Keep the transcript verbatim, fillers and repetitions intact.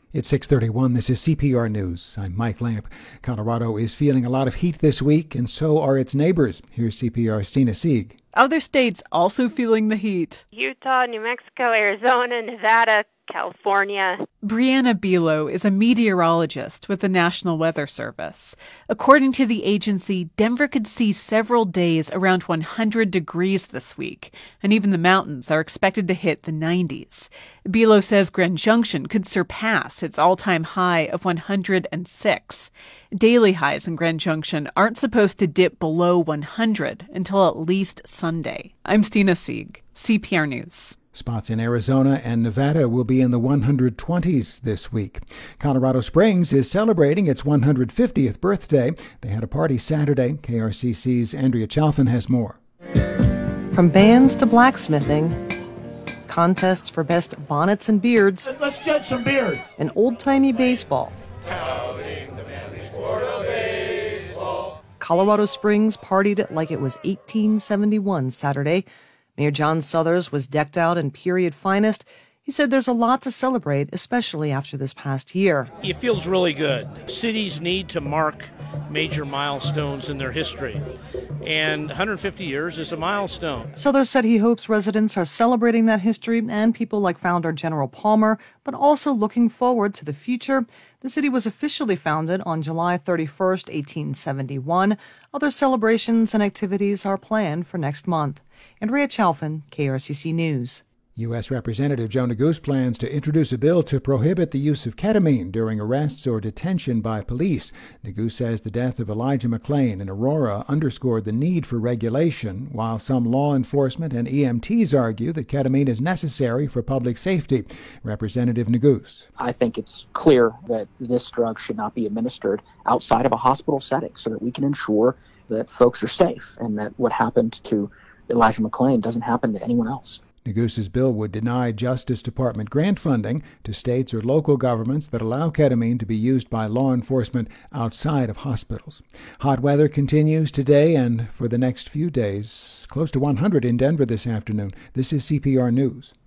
It's six thirty-one. This is C P R News. I'm Mike Lamp. Colorado is feeling a lot of heat this week, and so are its neighbors. Here's C P R's Tina Sieg. Other states also feeling the heat. Utah, New Mexico, Arizona, Nevada, California. Brianna Bilo is a meteorologist with the National Weather Service. According to the agency, Denver could see several days around one hundred degrees this week, and even the mountains are expected to hit the nineties. Bilo says Grand Junction could surpass its all-time high of one hundred six. Daily highs in Grand Junction aren't supposed to dip below one hundred until at least Sunday. I'm Tina Sieg, C P R News. Spots in Arizona and Nevada will be in the one hundred twenties this week. Colorado Springs is celebrating its one hundred fiftieth birthday. They had a party Saturday. K R C C's Andrea Chalfin has more. From bands to blacksmithing, contests for best bonnets and beards, let's judge some beards, and old-timey baseball. Touting the manly sport of baseball. Colorado Springs partied like it was eighteen seventy-one Saturday. Mayor John Suthers was decked out in period finest. He said there's a lot to celebrate, especially after this past year. It feels really good. Cities need to mark major milestones in their history, and one hundred fifty years is a milestone. Suthers said he hopes residents are celebrating that history and people like founder General Palmer, but also looking forward to the future. The city was officially founded on July thirty-first, eighteen seventy-one. Other celebrations and activities are planned for next month. Andrea Chalfin, K R C C News. U S. Representative Joe Neguse plans to introduce a bill to prohibit the use of ketamine during arrests or detention by police. Neguse says the death of Elijah McClain in Aurora underscored the need for regulation, while some law enforcement and E M Ts argue that ketamine is necessary for public safety. Representative Neguse. I think it's clear that this drug should not be administered outside of a hospital setting so that we can ensure that folks are safe and that what happened to Elijah McClain doesn't happen to anyone else. Neguse's bill would deny Justice Department grant funding to states or local governments that allow ketamine to be used by law enforcement outside of hospitals. Hot weather continues today and for the next few days. Close to one hundred in Denver this afternoon. This is C P R News.